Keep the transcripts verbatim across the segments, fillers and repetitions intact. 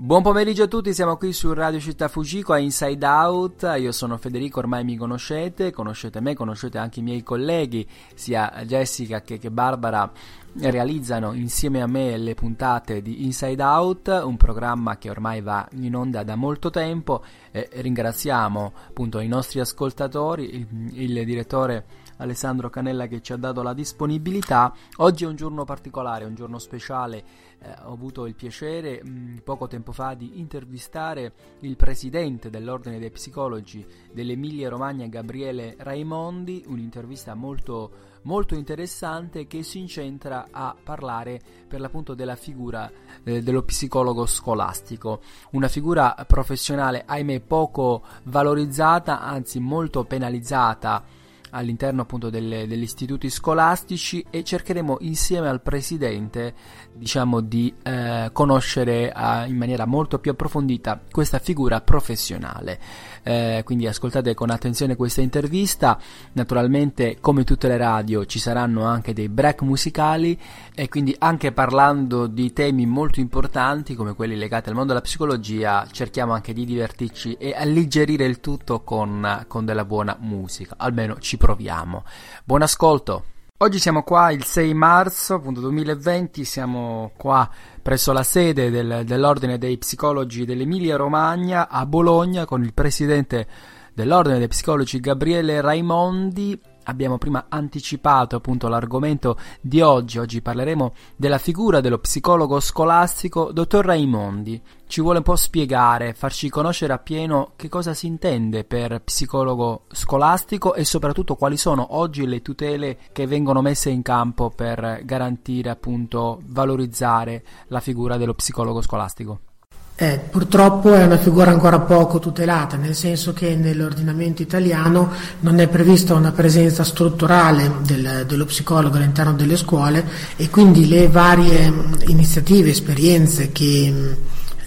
Buon pomeriggio a tutti, siamo qui su Radio Città Fujiko a Inside Out. Io sono Federico, ormai mi conoscete, conoscete me, conoscete anche i miei colleghi, sia Jessica che, che Barbara realizzano insieme a me le puntate di Inside Out, un programma che ormai va in onda da molto tempo. E ringraziamo appunto i nostri ascoltatori, il, il direttore Alessandro Canella che ci ha dato la disponibilità. Oggi è un giorno particolare, un giorno speciale. Eh, ho avuto il piacere mh, poco tempo fa di intervistare il presidente dell'Ordine dei Psicologi dell'Emilia Romagna, Gabriele Raimondi, un'intervista molto, molto interessante che si incentra a parlare per l'appunto della figura eh, dello psicologo scolastico, una figura professionale ahimè poco valorizzata, anzi molto penalizzata all'interno appunto delle, degli istituti scolastici, e cercheremo insieme al presidente diciamo di eh, conoscere eh, in maniera molto più approfondita questa figura professionale. Eh, quindi ascoltate con attenzione questa intervista. Naturalmente, come tutte le radio, ci saranno anche dei break musicali, e quindi anche parlando di temi molto importanti come quelli legati al mondo della psicologia cerchiamo anche di divertirci e alleggerire il tutto con, con della buona musica, almeno ci proviamo. Buon ascolto. Oggi siamo qua il sei marzo appunto duemilaventi, siamo qua presso la sede del, dell'Ordine dei Psicologi dell'Emilia Romagna a Bologna con il presidente dell'Ordine dei Psicologi Gabriele Raimondi. Abbiamo prima anticipato appunto l'argomento di oggi. Oggi parleremo della figura dello psicologo scolastico. Dottor Raimondi, ci vuole un po' spiegare, farci conoscere appieno che cosa si intende per psicologo scolastico e soprattutto quali sono oggi le tutele che vengono messe in campo per garantire appunto, valorizzare la figura dello psicologo scolastico. Eh, purtroppo è una figura ancora poco tutelata, nel senso che nell'ordinamento italiano non è prevista una presenza strutturale del, dello psicologo all'interno delle scuole, e quindi le varie iniziative, esperienze che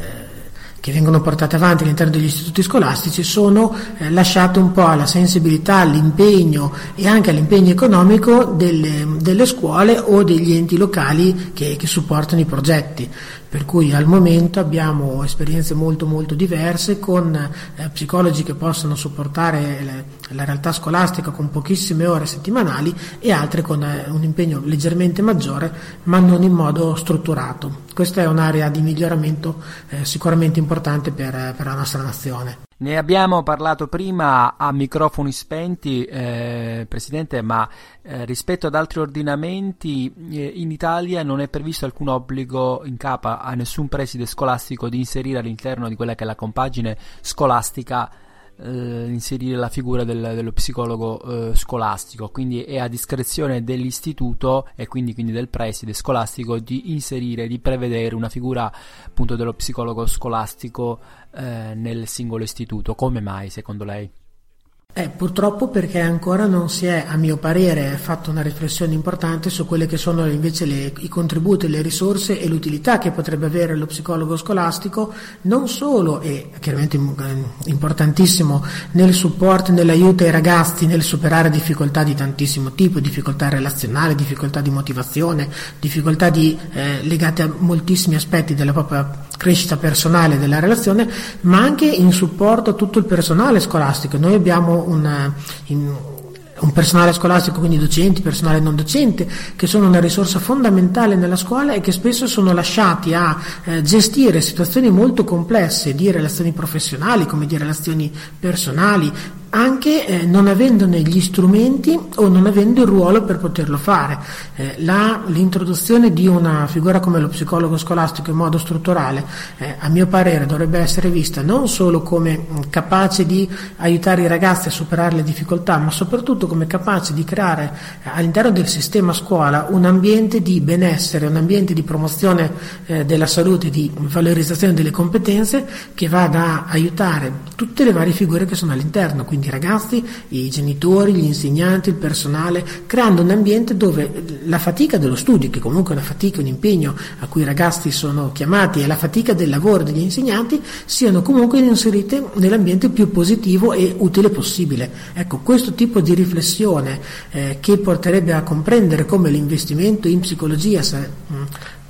che vengono portate avanti all'interno degli istituti scolastici sono eh, lasciate un po' alla sensibilità, all'impegno e anche all'impegno economico delle, delle scuole o degli enti locali che, che supportano i progetti. Per cui al momento abbiamo esperienze molto molto diverse con eh, psicologi che possono supportare le, la realtà scolastica con pochissime ore settimanali e altre con eh, un impegno leggermente maggiore ma non in modo strutturato. Questa è un'area di miglioramento eh, sicuramente importante per, per la nostra nazione. Ne abbiamo parlato prima a microfoni spenti, eh, Presidente, ma eh, rispetto ad altri ordinamenti eh, in Italia non è previsto alcun obbligo in capo a nessun preside scolastico di inserire all'interno di quella che è la compagine scolastica eh, inserire la figura del, dello psicologo eh, scolastico, quindi è a discrezione dell'istituto e quindi, quindi del preside scolastico di inserire, di prevedere una figura appunto dello psicologo scolastico eh, nel singolo istituto. Come mai secondo lei? Eh, purtroppo perché ancora non si è, a mio parere, fatto una riflessione importante su quelle che sono invece le, i contributi, le risorse e l'utilità che potrebbe avere lo psicologo scolastico, non solo, e chiaramente importantissimo, nel supporto e nell'aiuto ai ragazzi nel superare difficoltà di tantissimo tipo, difficoltà relazionali, difficoltà di motivazione, difficoltà di, eh, legate a moltissimi aspetti della propria crescita personale della relazione, ma anche in supporto a tutto il personale scolastico. Noi abbiamo una, in, un personale scolastico, quindi docenti, personale non docente, che sono una risorsa fondamentale nella scuola e che spesso sono lasciati a eh, gestire situazioni molto complesse di relazioni professionali come di relazioni personali, anche eh, non avendone gli strumenti o non avendo il ruolo per poterlo fare. Eh, la, l'introduzione di una figura come lo psicologo scolastico in modo strutturale, eh, a mio parere, dovrebbe essere vista non solo come mh, capace di aiutare i ragazzi a superare le difficoltà, ma soprattutto come capace di creare eh, all'interno del sistema scuola un ambiente di benessere, un ambiente di promozione eh, della salute, di valorizzazione delle competenze, che vada a aiutare tutte le varie figure che sono all'interno, quindi i ragazzi, i genitori, gli insegnanti, il personale, creando un ambiente dove la fatica dello studio, che comunque è una fatica, un impegno a cui i ragazzi sono chiamati, e la fatica del lavoro degli insegnanti siano comunque inserite nell'ambiente più positivo e utile possibile. Ecco, questo tipo di riflessione eh, che porterebbe a comprendere come l'investimento in psicologia sa, mh,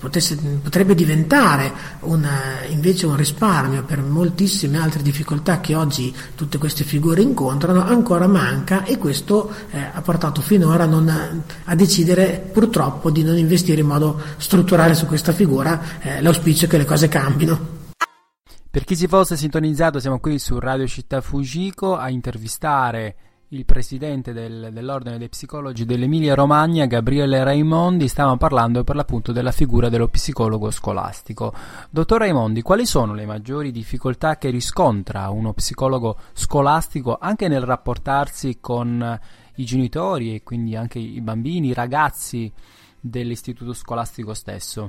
potesse, potrebbe diventare una, invece un risparmio per moltissime altre difficoltà che oggi tutte queste figure incontrano, ancora manca, e questo eh, ha portato finora non a, a decidere purtroppo di non investire in modo strutturale su questa figura. Eh, l'auspicio è che le cose cambino. Per chi si fosse sintonizzato, siamo qui su Radio Città Fujiko a intervistare il presidente del, dell'Ordine dei Psicologi dell'Emilia Romagna, Gabriele Raimondi. Stiamo parlando per l'appunto della figura dello psicologo scolastico. Dottor Raimondi, quali sono le maggiori difficoltà che riscontra uno psicologo scolastico anche nel rapportarsi con i genitori e quindi anche i bambini, i ragazzi dell'istituto scolastico stesso?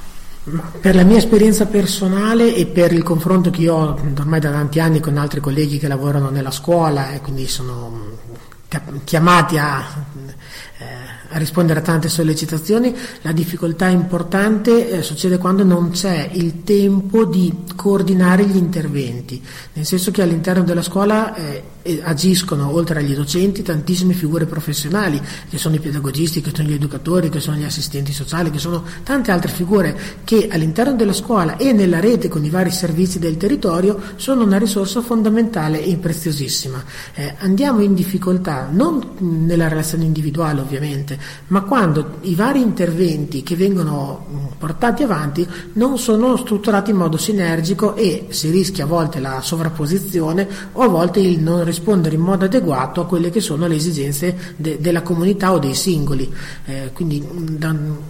Per la mia esperienza personale e per il confronto che io ho ormai da tanti anni con altri colleghi che lavorano nella scuola e quindi sono chiamati a, eh, a rispondere a tante sollecitazioni, la difficoltà importante eh, succede quando non c'è il tempo di coordinare gli interventi, nel senso che all'interno della scuola eh, agiscono, oltre agli docenti, tantissime figure professionali, che sono i pedagogisti, che sono gli educatori, che sono gli assistenti sociali, che sono tante altre figure che all'interno della scuola e nella rete con i vari servizi del territorio sono una risorsa fondamentale e preziosissima. Eh, andiamo in difficoltà non nella relazione individuale ovviamente, ma quando i vari interventi che vengono portati avanti non sono strutturati in modo sinergico e si rischia a volte la sovrapposizione o a volte il non rispondere in modo adeguato a quelle che sono le esigenze de- della comunità o dei singoli. Eh, quindi da,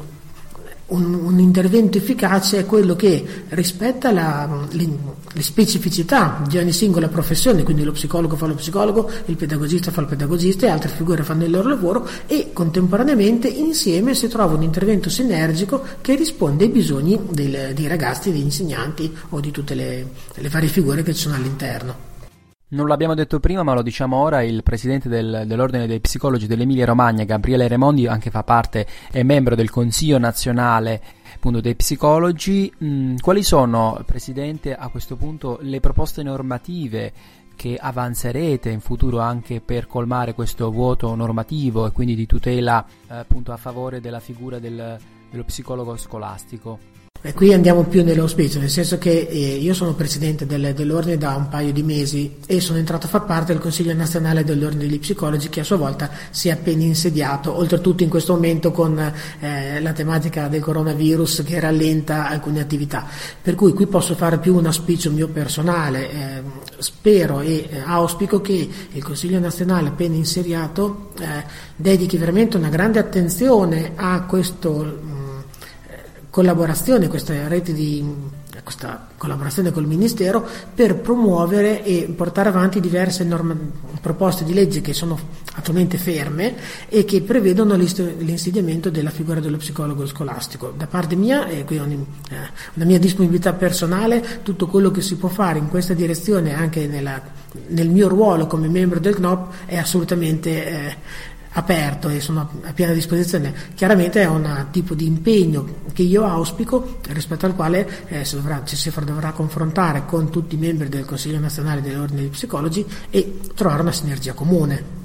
un, un intervento efficace è quello che rispetta la, le, le specificità di ogni singola professione, quindi lo psicologo fa lo psicologo, il pedagogista fa il pedagogista e altre figure fanno il loro lavoro, e contemporaneamente insieme si trova un intervento sinergico che risponde ai bisogni del, dei ragazzi, degli insegnanti o di tutte le, le varie figure che ci sono all'interno. Non l'abbiamo detto prima, ma lo diciamo ora: il presidente del, dell'Ordine dei Psicologi dell'Emilia Romagna, Gabriele Raimondi, anche fa parte, è membro del Consiglio Nazionale appunto dei Psicologi. Mm, quali sono, Presidente, a questo punto le proposte normative che avanzerete in futuro anche per colmare questo vuoto normativo e quindi di tutela eh, appunto a favore della figura del, dello psicologo scolastico? E qui andiamo più nell'auspicio, nel senso che eh, io sono presidente del, dell'ordine da un paio di mesi e sono entrato a far parte del Consiglio Nazionale dell'Ordine degli Psicologi, che a sua volta si è appena insediato, oltretutto in questo momento con eh, la tematica del coronavirus che rallenta alcune attività, per cui qui posso fare più un auspicio mio personale. Eh, spero e eh, auspico che il Consiglio Nazionale appena insediato eh, dedichi veramente una grande attenzione a questo collaborazione, questa rete di questa collaborazione col Ministero per promuovere e portare avanti diverse norme, proposte di legge che sono attualmente ferme e che prevedono l'insediamento della figura dello psicologo scolastico. Da parte mia, e qui ho una mia disponibilità personale, tutto quello che si può fare in questa direzione anche nella, nel mio ruolo come membro del C N O P è assolutamente eh, aperto e sono a piena disposizione. Chiaramente è un tipo di impegno che io auspico, rispetto al quale eh, si dovrà, ci si dovrà confrontare con tutti i membri del Consiglio Nazionale dell'Ordine dei Psicologi e trovare una sinergia comune.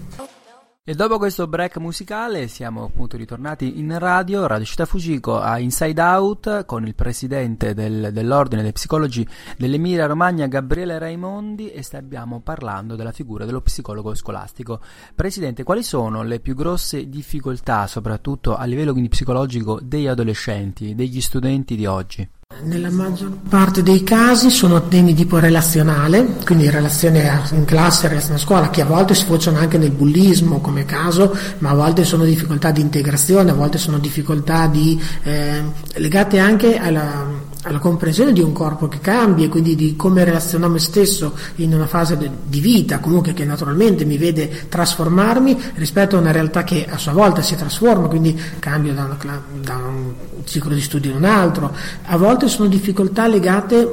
E dopo questo break musicale siamo appunto ritornati in radio, Radio Città Fujiko, a Inside Out con il presidente del, dell'Ordine dei Psicologi dell'Emilia Romagna, Gabriele Raimondi, e stiamo parlando della figura dello psicologo scolastico. Presidente, quali sono le più grosse difficoltà, soprattutto a livello quindi psicologico, degli adolescenti, degli studenti di oggi? Nella maggior parte dei casi sono temi tipo relazionale, quindi relazione in classe, relazione a scuola, che a volte sfociano anche nel bullismo come caso, ma a volte sono difficoltà di integrazione, a volte sono difficoltà di, eh, legate anche alla, alla comprensione di un corpo che cambia, quindi di come relaziono me stesso in una fase de, di vita, comunque che naturalmente mi vede trasformarmi rispetto a una realtà che a sua volta si trasforma, quindi cambio da, una, da un ciclo di studio ad un altro. A volte sono difficoltà legate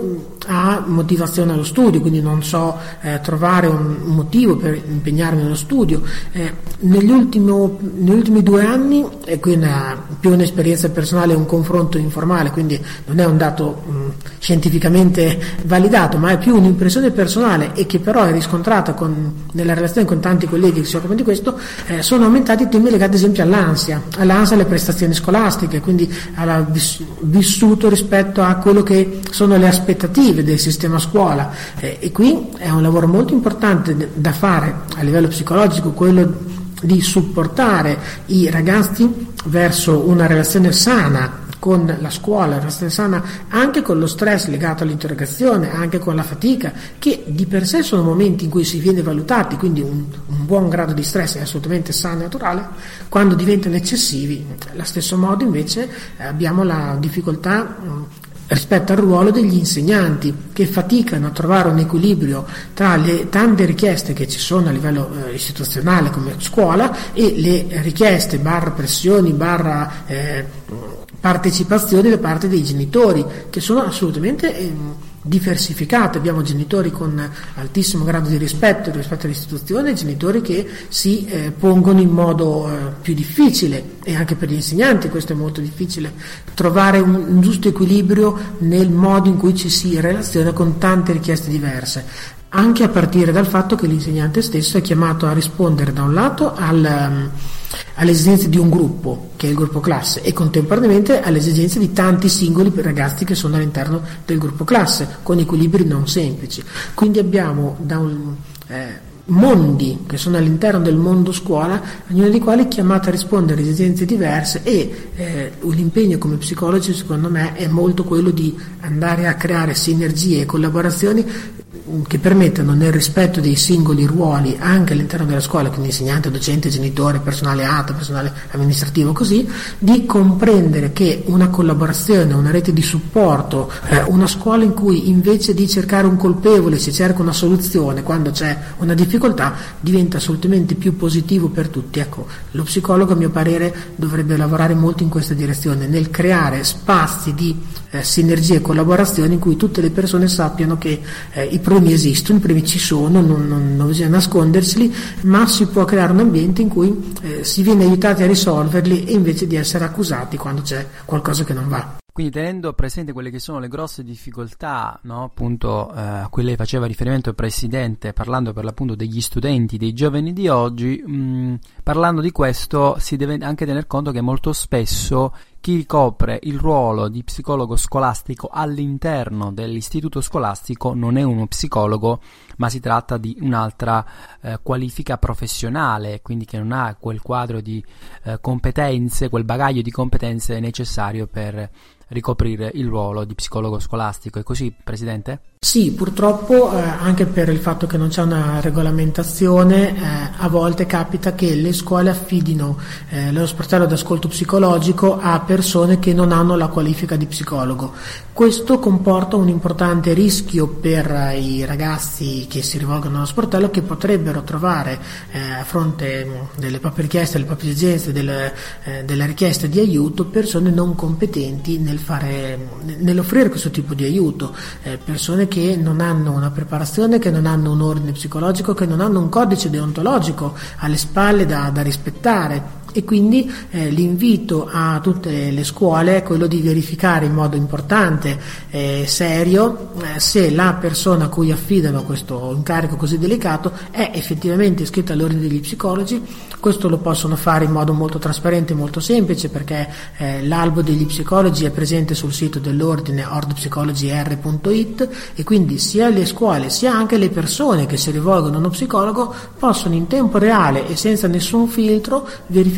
a motivazione allo studio, quindi non so eh, trovare un, un motivo per impegnarmi nello studio. Eh, negli, ultimo, negli ultimi due anni, e qui è più un'esperienza personale, un confronto informale, quindi non è un dato mh, scientificamente validato, ma è più un'impressione personale e che però è riscontrata con, nella relazione con tanti colleghi che si occupano di questo, eh, sono aumentati i temi legati ad esempio all'ansia, all'ansia alle prestazioni scolastiche, quindi alla viss- vissuto rispetto a quello che sono le aspettative del sistema scuola, eh, e qui è un lavoro molto importante da fare a livello psicologico, quello di supportare i ragazzi verso una relazione sana con la scuola, una relazione sana anche con lo stress legato all'interrogazione, anche con la fatica, che di per sé sono momenti in cui si viene valutati, quindi un, un buon grado di stress è assolutamente sano e naturale. Quando diventano eccessivi, allo stesso modo invece abbiamo la difficoltà mh, rispetto al ruolo degli insegnanti, che faticano a trovare un equilibrio tra le tante richieste che ci sono a livello eh, istituzionale come scuola e le richieste barra pressioni barra eh, partecipazione da parte dei genitori, che sono assolutamente eh, diversificate. Abbiamo genitori con altissimo grado di rispetto rispetto all'istituzione e genitori che si eh, pongono in modo eh, più difficile, e anche per gli insegnanti questo è molto difficile, trovare un, un giusto equilibrio nel modo in cui ci si relaziona con tante richieste diverse, anche a partire dal fatto che l'insegnante stesso è chiamato a rispondere da un lato al, um, alle esigenze di un gruppo, che è il gruppo classe, e contemporaneamente alle esigenze di tanti singoli ragazzi che sono all'interno del gruppo classe, con equilibri non semplici. Quindi abbiamo da un, eh, mondi che sono all'interno del mondo scuola, ognuno dei quali è chiamato a rispondere a esigenze diverse, e eh, l'impegno come psicologi secondo me è molto quello di andare a creare sinergie e collaborazioni che permettano, nel rispetto dei singoli ruoli anche all'interno della scuola, quindi insegnante, docente, genitore, personale A T A, personale amministrativo, così, di comprendere che una collaborazione, una rete di supporto, eh, una scuola in cui invece di cercare un colpevole si cerca una soluzione quando c'è una difficoltà, diventa assolutamente più positivo per tutti. Ecco, lo psicologo a mio parere dovrebbe lavorare molto in questa direzione, nel creare spazi di eh, sinergie e collaborazioni in cui tutte le persone sappiano che eh, i problemi esistono, i problemi ci sono, non, non, non bisogna nasconderseli, ma si può creare un ambiente in cui eh, si viene aiutati a risolverli, e invece di essere accusati quando c'è qualcosa che non va. Quindi tenendo presente quelle che sono le grosse difficoltà, no, appunto eh, a cui lei faceva riferimento il Presidente, parlando per l'appunto degli studenti, dei giovani di oggi, mh, parlando di questo si deve anche tener conto che molto spesso chi ricopre il ruolo di psicologo scolastico all'interno dell'istituto scolastico non è uno psicologo, ma si tratta di un'altra eh, qualifica professionale, quindi che non ha quel quadro di eh, competenze, quel bagaglio di competenze necessario per ricoprire il ruolo di psicologo scolastico. È così, Presidente? Sì, purtroppo eh, anche per il fatto che non c'è una regolamentazione, eh, a volte capita che le scuole affidino eh, lo sportello d'ascolto psicologico a persone che non hanno la qualifica di psicologo. Questo comporta un importante rischio per eh, i ragazzi che si rivolgono allo sportello, che potrebbero trovare eh, a fronte delle proprie richieste, delle proprie esigenze, delle, eh, delle richieste di aiuto, persone non competenti nel fare, nell'offrire questo tipo di aiuto, eh, persone che non hanno una preparazione, che non hanno un ordine psicologico, che non hanno un codice deontologico alle spalle da, da rispettare. E quindi eh, l'invito a tutte le scuole è quello di verificare in modo importante e eh, serio eh, se la persona a cui affidano questo incarico così delicato è effettivamente iscritta all'ordine degli psicologi. Questo lo possono fare in modo molto trasparente e molto semplice, perché eh, l'albo degli psicologi è presente sul sito dell'ordine ordpsicologi-r punto it, e quindi sia le scuole sia anche le persone che si rivolgono a uno psicologo possono in tempo reale e senza nessun filtro verificare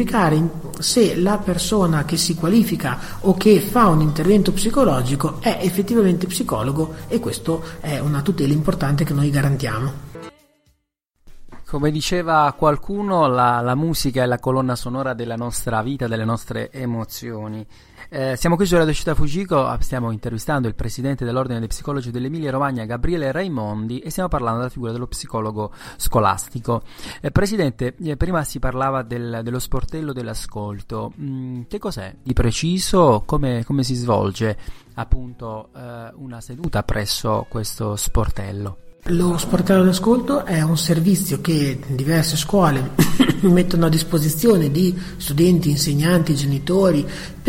se la persona che si qualifica o che fa un intervento psicologico è effettivamente psicologo, e questo è una tutela importante che noi garantiamo. Come diceva qualcuno, la, la musica è la colonna sonora della nostra vita, delle nostre emozioni. Eh, siamo qui su Radio Città Fujiko, stiamo intervistando il presidente dell'Ordine dei Psicologi dell'Emilia Romagna, Gabriele Raimondi, e stiamo parlando della figura dello psicologo scolastico. Eh, presidente, eh, prima si parlava del, dello sportello dell'ascolto. Mm, che cos'è di preciso? Come, come si svolge appunto eh, una seduta presso questo sportello? Lo sportello d'ascolto è un servizio che diverse scuole mettono a disposizione di studenti, insegnanti, genitori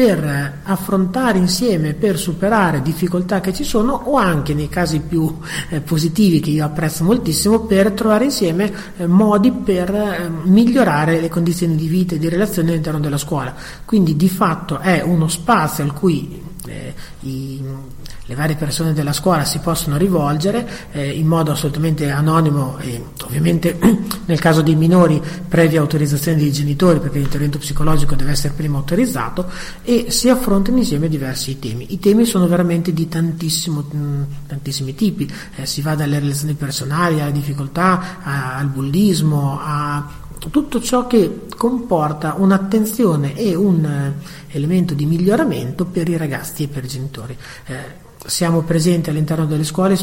per affrontare insieme, per superare difficoltà che ci sono, o anche nei casi più eh, positivi, che io apprezzo moltissimo, per trovare insieme eh, modi per eh, migliorare le condizioni di vita e di relazione all'interno della scuola. Quindi di fatto è uno spazio al cui eh, i le varie persone della scuola si possono rivolgere eh, in modo assolutamente anonimo e ovviamente nel caso dei minori previa autorizzazione dei genitori, perché l'intervento psicologico deve essere prima autorizzato, e si affrontano insieme diversi temi. I temi sono veramente di tantissimo, mh, tantissimi tipi, eh, si va dalle relazioni personali alle difficoltà, a, al bullismo, a tutto ciò che comporta un'attenzione e un eh, elemento di miglioramento per i ragazzi e per i genitori. Eh, Siamo presenti all'interno delle scuole,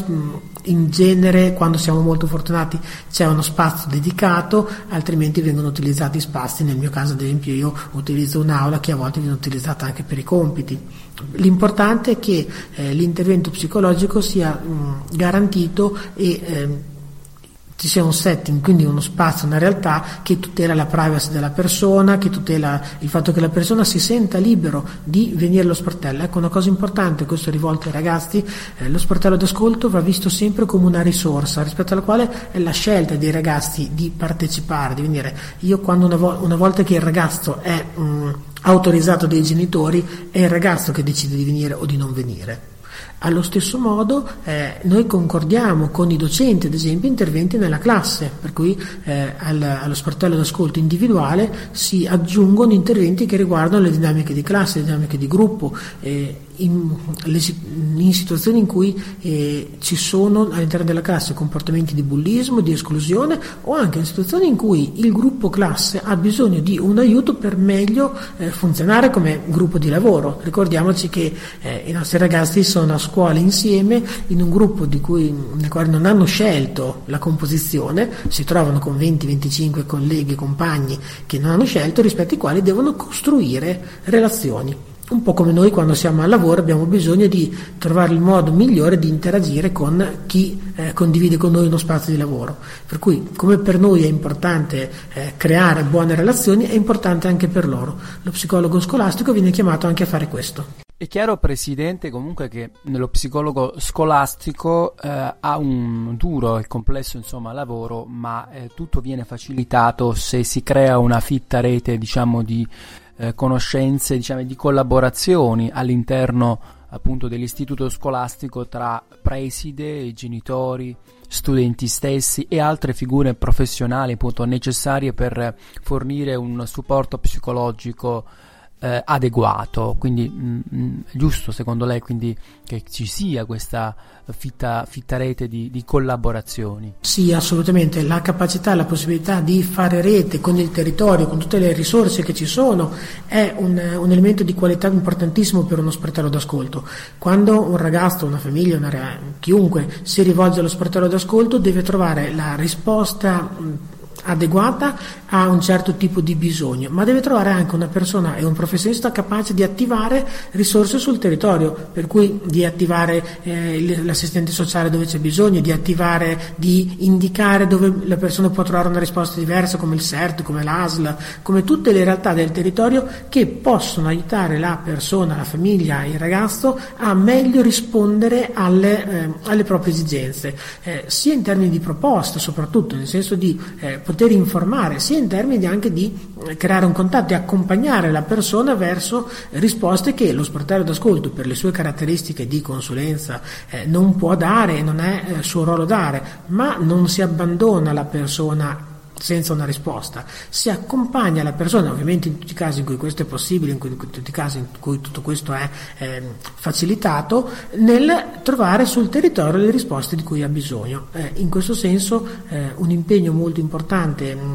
in genere quando siamo molto fortunati c'è uno spazio dedicato, altrimenti vengono utilizzati spazi. Nel mio caso ad esempio io utilizzo un'aula che a volte viene utilizzata anche per i compiti. L'importante è che eh, l'intervento psicologico sia mh, garantito e eh, ci sia un setting, quindi uno spazio, una realtà che tutela la privacy della persona, che tutela il fatto che la persona si senta libero di venire allo sportello. Ecco, una cosa importante, questo è rivolto ai ragazzi, eh, lo sportello d'ascolto va visto sempre come una risorsa rispetto alla quale è la scelta dei ragazzi di partecipare, di venire. Io quando una, vo- una volta che il ragazzo è mh, autorizzato dai genitori, è il ragazzo che decide di venire o di non venire. Allo stesso modo eh, noi concordiamo con i docenti, ad esempio, interventi nella classe, per cui eh, al, allo sportello d'ascolto individuale si aggiungono interventi che riguardano le dinamiche di classe, le dinamiche di gruppo, eh, in, le, in situazioni in cui eh, ci sono all'interno della classe comportamenti di bullismo, di esclusione, o anche in situazioni in cui il gruppo classe ha bisogno di un aiuto per meglio eh, funzionare come gruppo di lavoro. Ricordiamoci che eh, i nostri ragazzi sono a scuola insieme in un gruppo di cui, nel quale non hanno scelto la composizione, si trovano con venti venticinque colleghi, compagni che non hanno scelto, rispetto ai quali devono costruire relazioni. Un po' come noi quando siamo al lavoro abbiamo bisogno di trovare il modo migliore di interagire con chi eh, condivide con noi uno spazio di lavoro. Per cui, come per noi è importante eh, creare buone relazioni, è importante anche per loro. Lo psicologo scolastico viene chiamato anche a fare questo. È chiaro, Presidente, comunque che nello psicologo scolastico eh, ha un duro e complesso insomma lavoro, ma eh, tutto viene facilitato se si crea una fitta rete, diciamo, di eh, conoscenze, diciamo, di collaborazioni all'interno appunto dell'istituto scolastico tra preside, genitori, studenti stessi e altre figure professionali appunto necessarie per fornire un supporto psicologico Eh, adeguato. Quindi mh, giusto secondo lei quindi che ci sia questa fitta, fitta rete di, di collaborazioni? Sì, assolutamente, la capacità, la possibilità di fare rete con il territorio, con tutte le risorse che ci sono, è un, un elemento di qualità importantissimo per uno sportello d'ascolto. Quando un ragazzo, una famiglia, una, chiunque si rivolge allo sportello d'ascolto deve trovare la risposta mh, adeguata a un certo tipo di bisogno, ma deve trovare anche una persona e un professionista capace di attivare risorse sul territorio, per cui di attivare eh, l'assistente sociale dove c'è bisogno, di attivare, di indicare dove la persona può trovare una risposta diversa, come il S E R T, come l'A S L, come tutte le realtà del territorio che possono aiutare la persona, la famiglia, il ragazzo a meglio rispondere alle, eh, alle proprie esigenze, eh, sia in termini di proposta, soprattutto nel senso di eh, poter informare, sia in termini anche di creare un contatto e accompagnare la persona verso risposte che lo sportello d'ascolto, per le sue caratteristiche di consulenza, eh, non può dare, non è eh, suo ruolo dare, ma non si abbandona la persona senza una risposta, si accompagna la persona, ovviamente in tutti i casi in cui questo è possibile, in, cui, in tutti i casi in cui tutto questo è eh, facilitato, nel trovare sul territorio le risposte di cui ha bisogno. Eh, in questo senso eh, un impegno molto importante mh,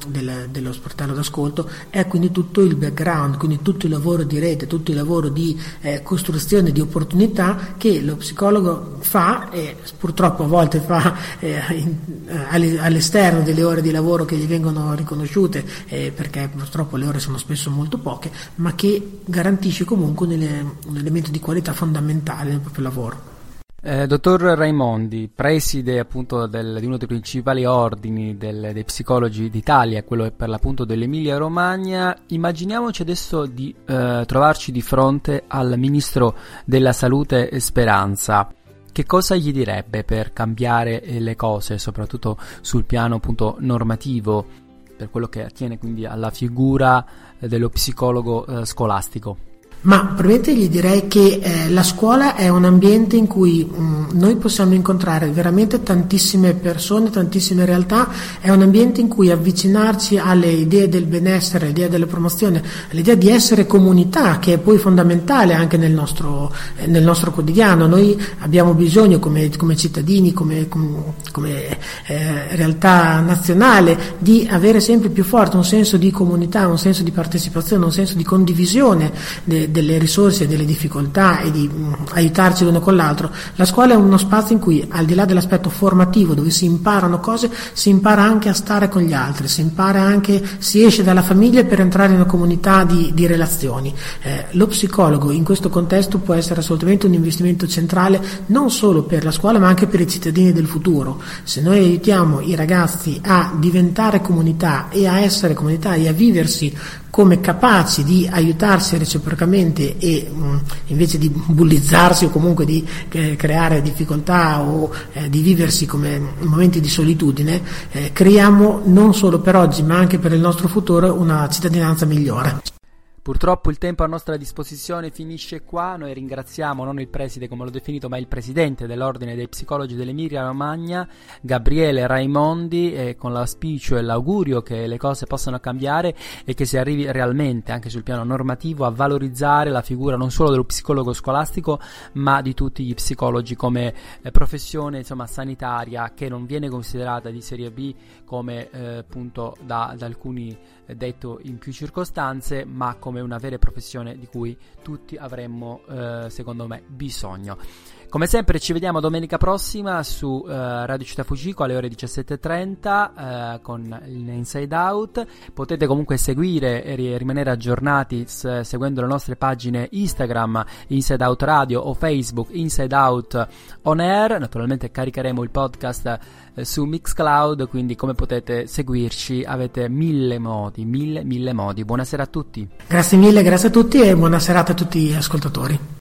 del, dello sportello d'ascolto è quindi tutto il background, quindi tutto il lavoro di rete, tutto il lavoro di eh, costruzione di opportunità che lo psicologo fa e purtroppo a volte fa eh, in, eh, all'esterno delle ore di lavoro che gli vengono riconosciute eh, perché purtroppo le ore sono spesso molto poche, ma che garantisce comunque un, ele- un elemento di qualità fondamentale nel proprio lavoro. Eh, dottor Raimondi, preside appunto del, di uno dei principali ordini del, dei psicologi d'Italia, quello per l'appunto dell'Emilia Romagna, immaginiamoci adesso di eh, trovarci di fronte al Ministro della Salute Speranza. Che cosa gli direbbe per cambiare le cose, soprattutto sul piano appunto normativo, per quello che attiene quindi alla figura dello psicologo eh, scolastico? Ma probabilmente gli direi che eh, la scuola è un ambiente in cui mh, noi possiamo incontrare veramente tantissime persone, tantissime realtà, è un ambiente in cui avvicinarci alle idee del benessere, all'idea della promozione, all'idea di essere comunità, che è poi fondamentale anche nel nostro, eh, nel nostro quotidiano. Noi abbiamo bisogno come, come cittadini, come, come, come eh, realtà nazionale, di avere sempre più forte un senso di comunità, un senso di partecipazione, un senso di condivisione de, delle risorse, delle difficoltà e di mh, aiutarci l'uno con l'altro. La scuola è uno spazio in cui, al di là dell'aspetto formativo, dove si imparano cose, si impara anche a stare con gli altri, si impara anche, si esce dalla famiglia per entrare in una comunità di, di relazioni. Eh, lo psicologo in questo contesto può essere assolutamente un investimento centrale non solo per la scuola ma anche per i cittadini del futuro. Se noi aiutiamo i ragazzi a diventare comunità e a essere comunità e a viversi come capaci di aiutarsi reciprocamente e mh, invece di bullizzarsi o comunque di eh, creare difficoltà o eh, di viversi come momenti di solitudine, eh, creiamo non solo per oggi ma anche per il nostro futuro una cittadinanza migliore. Purtroppo il tempo a nostra disposizione finisce qua. Noi ringraziamo non il preside come l'ho definito ma il presidente dell'ordine dei psicologi dell'Emilia Romagna, Gabriele Raimondi, e con l'auspicio e l'augurio che le cose possano cambiare e che si arrivi realmente anche sul piano normativo a valorizzare la figura non solo dello psicologo scolastico ma di tutti gli psicologi come eh, professione insomma sanitaria, che non viene considerata di serie B come eh, appunto da, da alcuni eh, detto in più circostanze, ma come una vera professione di cui tutti avremmo eh, secondo me bisogno. Come sempre ci vediamo domenica prossima su eh, Radio Città Fugico alle ore diciassette e trenta eh, con il Inside Out. Potete comunque seguire e rimanere aggiornati s- seguendo le nostre pagine Instagram Inside Out Radio o Facebook Inside Out On Air. Naturalmente caricheremo il podcast eh, su Mixcloud, quindi come potete seguirci avete mille modi, mille mille modi. Buonasera a tutti. Grazie mille, grazie a tutti e buona serata a tutti gli ascoltatori.